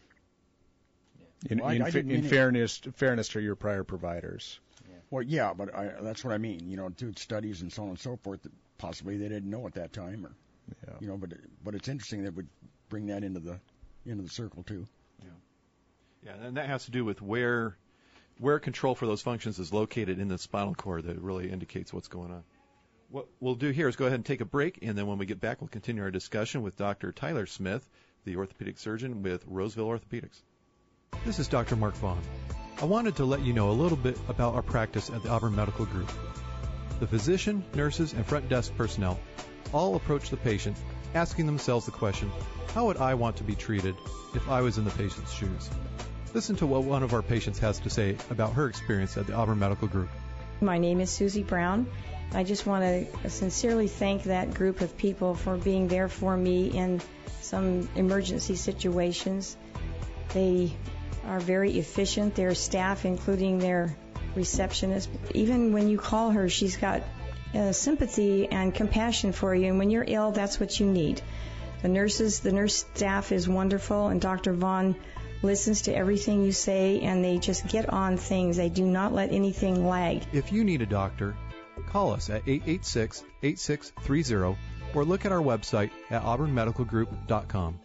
In, well, I, in, I in fairness, fairness to your prior providers. Yeah. Well, yeah, but I, that's what I mean. You know, do studies and so on and so forth that possibly they didn't know at that time, or yeah. you know. But but it's interesting that would bring that into the into the circle too. Yeah. Yeah, and that has to do with where where control for those functions is located in the spinal cord that really indicates what's going on. What we'll do here is go ahead and take a break, and then when we get back, we'll continue our discussion with Doctor Tyler Smith, the orthopedic surgeon with Roseville Orthopedics. This is Doctor Mark Vaughn. I wanted to let you know a little bit about our practice at the Auburn Medical Group. The physician, nurses, and front desk personnel all approach the patient asking themselves the question, how would I want to be treated if I was in the patient's shoes? Listen to what one of our patients has to say about her experience at the Auburn Medical Group. My name is Susie Brown. I just want to sincerely thank that group of people for being there for me in some emergency situations. They are very efficient. Their staff, including their receptionist, even when you call her, she's got uh, sympathy and compassion for you. And when you're ill, that's what you need. The nurses, the nurse staff is wonderful, and Doctor Vaughn listens to everything you say, and they just get on things. They do not let anything lag. If you need a doctor, call us at eight eight six, eight six three zero or look at our website at auburn medical group dot com.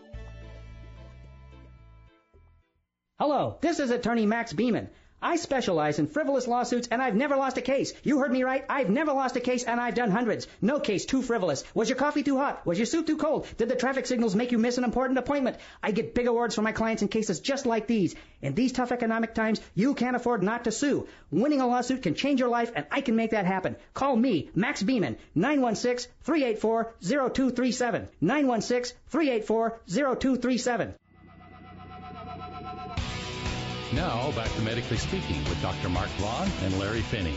Hello, this is attorney Max Beeman. I specialize in frivolous lawsuits, and I've never lost a case. You heard me right. I've never lost a case, and I've done hundreds. No case too frivolous. Was your coffee too hot? Was your soup too cold? Did the traffic signals make you miss an important appointment? I get big awards for my clients in cases just like these. In these tough economic times, you can't afford not to sue. Winning a lawsuit can change your life, and I can make that happen. Call me, Max Beeman, nine one six, three eight four, zero two three seven. nine one six, three eight four, zero two three seven. Now, back to Medically Speaking with Doctor Mark Vaughn and Larry Finney.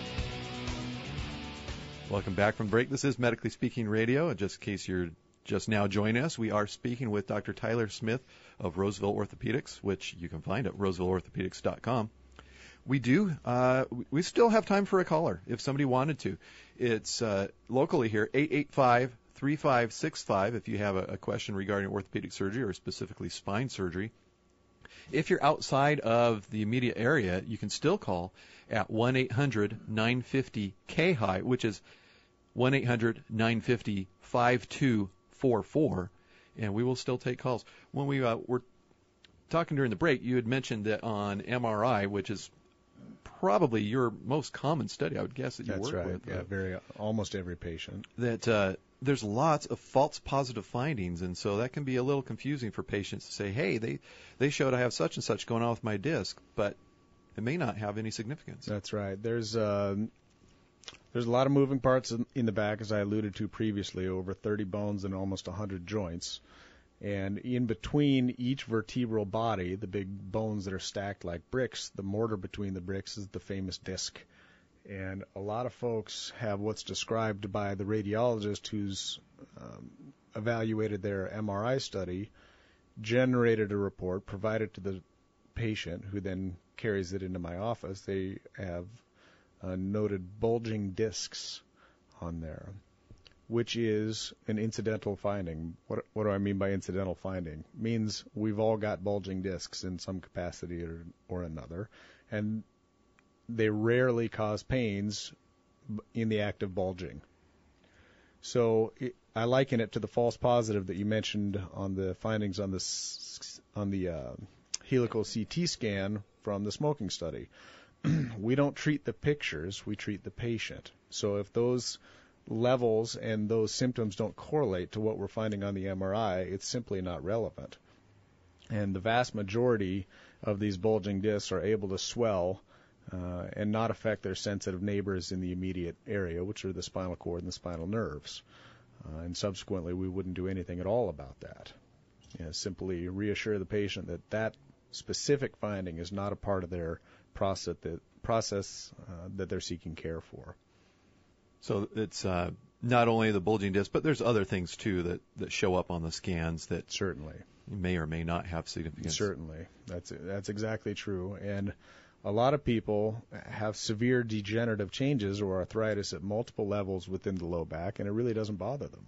Welcome back from break. This is Medically Speaking Radio. And just in case you're just now joining us, we are speaking with Doctor Tyler Smith of Roseville Orthopedics, which you can find at roseville orthopedics dot com. We do. Uh, we still have time for a caller if somebody wanted to. It's uh, locally here, eight eight five, three five six five, if you have a, a question regarding orthopedic surgery or specifically spine surgery. If you're outside of the immediate area, you can still call at one eight hundred nine five zero K H I, which is one eight hundred nine five zero five two four four, and we will still take calls. When we uh, were talking during the break, you had mentioned that on M R I, which is probably your most common study, I would guess, that you That's work right. with. Yeah, uh, very almost every patient. That uh, there's lots of false positive findings, and so that can be a little confusing for patients to say, hey, they, they showed I have such and such going on with my disc, but it may not have any significance. That's right. There's uh, there's a lot of moving parts in, in the back, as I alluded to previously, over thirty bones and almost one hundred joints. And in between each vertebral body, the big bones that are stacked like bricks, the mortar between the bricks is the famous disc. And a lot of folks have what's described by the radiologist who's um, evaluated their M R I study, generated a report, provided to the patient, who then carries it into my office. They have uh, noted bulging discs on there, which is an incidental finding. What, what do I mean by incidental finding? It means we've all got bulging discs in some capacity or, or another, and they rarely cause pains in the act of bulging. So it, I liken it to the false positive that you mentioned on the findings on the on the uh, helical C T scan from the smoking study. We don't treat the pictures, we treat the patient. So if those levels and those symptoms don't correlate to what we're finding on the M R I, it's simply not relevant. And the vast majority of these bulging discs are able to swell uh, and not affect their sensitive neighbors in the immediate area, which are the spinal cord and the spinal nerves. Uh, and subsequently, we wouldn't do anything at all about that. You know, simply reassure the patient that that specific finding is not a part of their process that, process, uh, that they're seeking care for. So it's uh, not only the bulging disc, but there's other things, too, that, that show up on the scans that certainly may or may not have significance. Certainly. That's that's exactly true. And a lot of people have severe degenerative changes or arthritis at multiple levels within the low back, and it really doesn't bother them.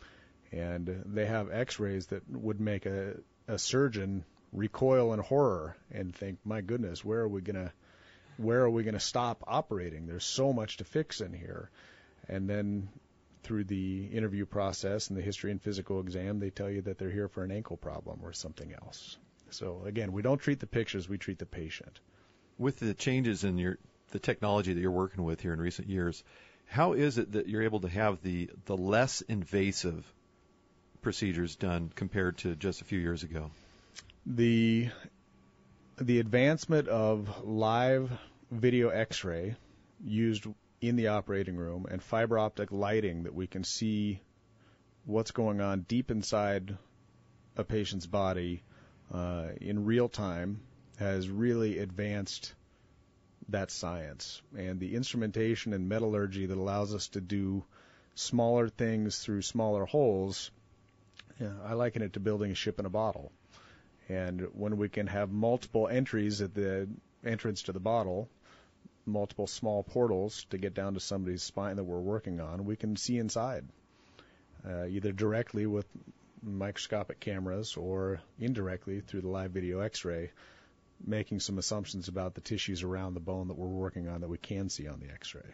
And they have x-rays that would make a, a surgeon recoil in horror and think, my goodness, where are we going to where are we going to stop operating? There's so much to fix in here. And then through the interview process and the history and physical exam, they tell you that they're here for an ankle problem or something else. So, again, we don't treat the pictures, we treat the patient. With the changes in your the technology that you're working with here in recent years, how is it that you're able to have the, the less invasive procedures done compared to just a few years ago? The the advancement of live video x-ray used in the operating room and fiber optic lighting that we can see what's going on deep inside a patient's body uh, in real time has really advanced that science. And the instrumentation and metallurgy that allows us to do smaller things through smaller holes, yeah, I liken it to building a ship in a bottle. And when we can have multiple entries at the entrance to the bottle, multiple small portals to get down to somebody's spine that we're working on, we can see inside, uh, either directly with microscopic cameras or indirectly through the live video x-ray, making some assumptions about the tissues around the bone that we're working on that we can see on the x-ray.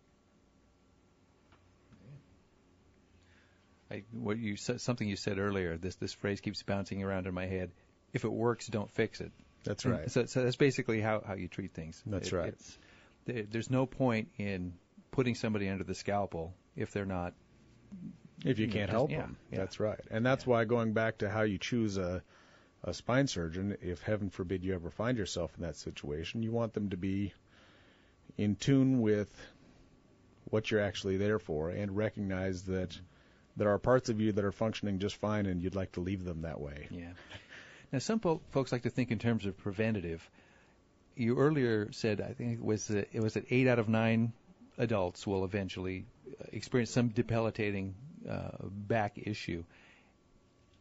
I, what you said, something you said earlier, this this phrase keeps bouncing around in my head. If it works, don't fix it. That's right. And so, so that's basically how, how you treat things. That's it, right. It's, there, there's no point in putting somebody under the scalpel if they're not. If you know, can't just, help yeah, them. Yeah. That's right. And that's yeah. why going back to how you choose a, a spine surgeon, if heaven forbid you ever find yourself in that situation, you want them to be in tune with what you're actually there for and recognize that there are parts of you that are functioning just fine and you'd like to leave them that way. Yeah. Now, some po- folks like to think in terms of preventative. You earlier said, I think it was that it was that eight out of nine adults will eventually experience some debilitating uh, back issue.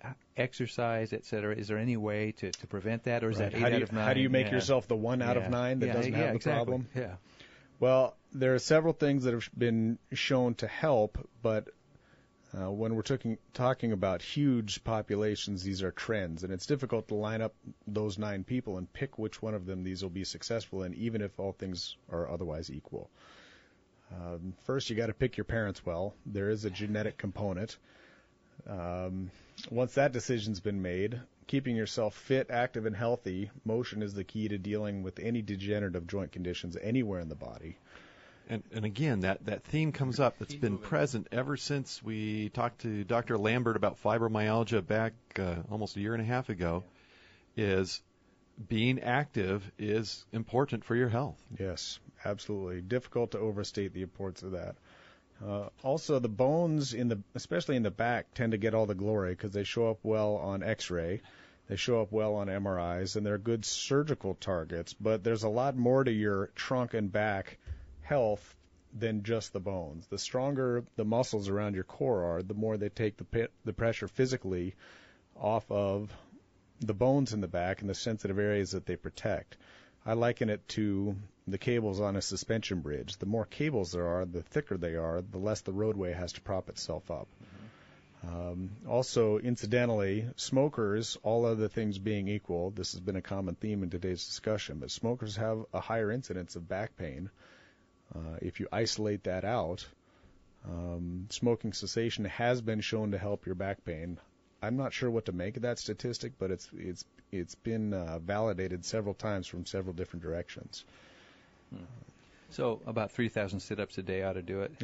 exercise, et cetera? Is there any way to, to prevent that, or is Right. that eight how do out you, of nine? How do you make yeah. yourself the one out yeah. of nine that yeah, doesn't yeah, have the exactly. problem? Yeah. Well, there are several things that have been shown to help, but uh, when we're talking talking about huge populations, these are trends, and it's difficult to line up those nine people and pick which one of them these will be successful in, even if all things are otherwise equal. Um, first, you got to pick your parents well. There is a genetic component. Um, once that decision's been made, keeping yourself fit, active, and healthy, motion is the key to dealing with any degenerative joint conditions anywhere in the body. And, and again, that, that theme comes up that's been present ever since we talked to Doctor Lambert about fibromyalgia back uh, almost a year and a half ago, is being active is important for your health. Yes, absolutely. Difficult to overstate the importance of that. Uh, also, the bones, in the, especially in the back, tend to get all the glory because they show up well on X-ray. They show up well on M R Is, and they're good surgical targets. But there's a lot more to your trunk and back health than just the bones. The stronger the muscles around your core are, the more they take the p- the pressure physically off of the bones in the back and the sensitive areas that they protect. I liken it to the cables on a suspension bridge. The more cables there are, the thicker they are, the less the roadway has to prop itself up. Mm-hmm. Um, also, incidentally, smokers, all other things being equal, this has been a common theme in today's discussion, but smokers have a higher incidence of back pain. Uh, if you isolate that out, um, smoking cessation has been shown to help your back pain. I'm not sure what to make of that statistic, but it's it's it's been uh, validated several times from several different directions. Hmm. So about three thousand sit-ups a day ought to do it.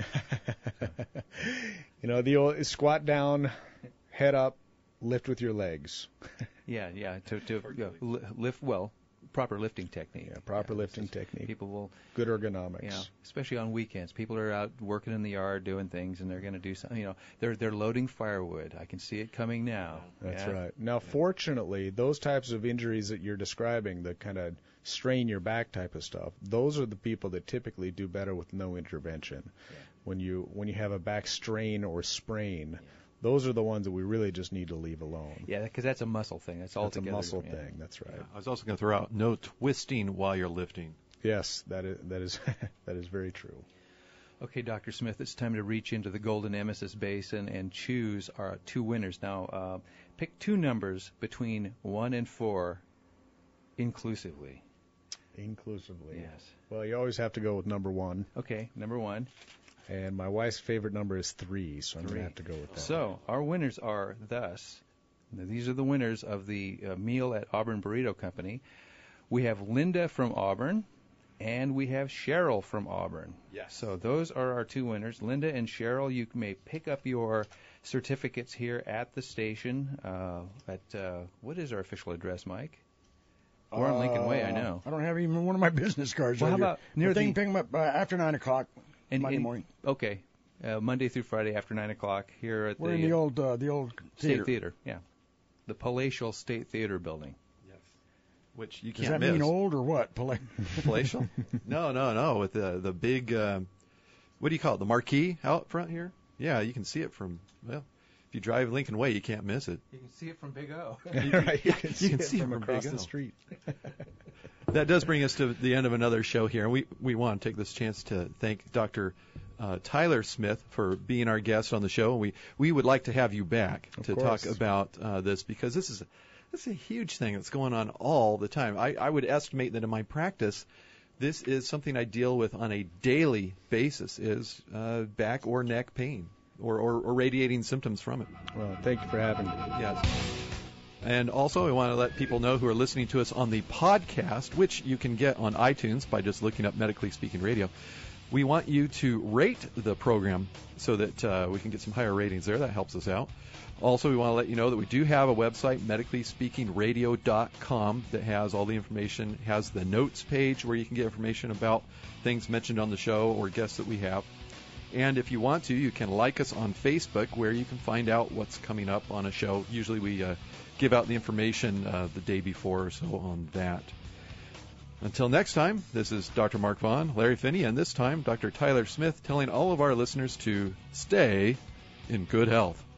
You know, the old squat down, head up, lift with your legs. yeah, yeah, to to you know, li- lift well. Proper lifting technique. Yeah, proper yeah, lifting technique. People will good ergonomics. You know, especially on weekends, people are out working in the yard doing things, and they're going to do something. You know, they're they're loading firewood. I can see it coming now. That's yeah? right. Now, fortunately, those types of injuries that you're describing, the kind of strain your back type of stuff, those are the people that typically do better with no intervention. Yeah. When you when you have a back strain or sprain. Yeah. Those are the ones that we really just need to leave alone. Yeah, because that's a muscle thing. That's all That's together. a muscle yeah. thing. That's right. Yeah, I was also going to throw out no twisting while you're lifting. Yes, that is that is that is very true. Okay, Doctor Smith, it's time to reach into the golden emesis basin and choose our two winners. Now, uh, pick two numbers between one and four, inclusively. Inclusively. Yes. Well, you always have to go with number one. Okay, number one. And my wife's favorite number is three, so I'm going to have to go with that. So our winners are thus, these are the winners of the uh, meal at Auburn Burrito Company. We have Linda from Auburn, and we have Cheryl from Auburn. Yes. So those are our two winners. Linda and Cheryl, you may pick up your certificates here at the station. Uh, at uh, what is our official address, Mike? We're on Lincoln Way, I know. I don't have even one of my business cards. Well, right how about here. near But they the- can pick them up uh, after nine o'clock And, Monday and- morning. Okay, uh, Monday through Friday after nine o'clock here at We're the in the old uh, the old State theater. Theater. Yeah, the Palatial State Theater building. Yes. Which you Does can't that miss. mean old or what? Pala- Palatial? No, no, no. With the the big, um, what do you call it? The marquee out front here. Yeah, you can see it from. Well, if you drive Lincoln Way, you can't miss it. You can see it from Big O. Right, you can see, can it see it from from across Big the O. street. That does bring us to the end of another show here, and we we want to take this chance to thank Doctor Uh, Tyler Smith for being our guest on the show. We we would like to have you back Of to course. talk about uh, this because this is a, this is a huge thing that's going on all the time. I, I would estimate that in my practice, this is something I deal with on a daily basis: is uh, back or neck pain or, or, or radiating symptoms from it. Well, thank you for having me. Yes. And also, we want to let people know who are listening to us on the podcast, which you can get on iTunes by just looking up Medically Speaking Radio. We want you to rate the program so that uh, we can get some higher ratings there. That helps us out. Also, we want to let you know that we do have a website, medically speaking radio dot com, that has all the information, has the notes page where you can get information about things mentioned on the show or guests that we have. And if you want to, you can like us on Facebook, where you can find out what's coming up on a show. Usually we uh, give out the information uh, the day before or so on that. Until next time, this is Doctor Mark Vaughn, Larry Finney, and this time Doctor Tyler Smith telling all of our listeners to stay in good health.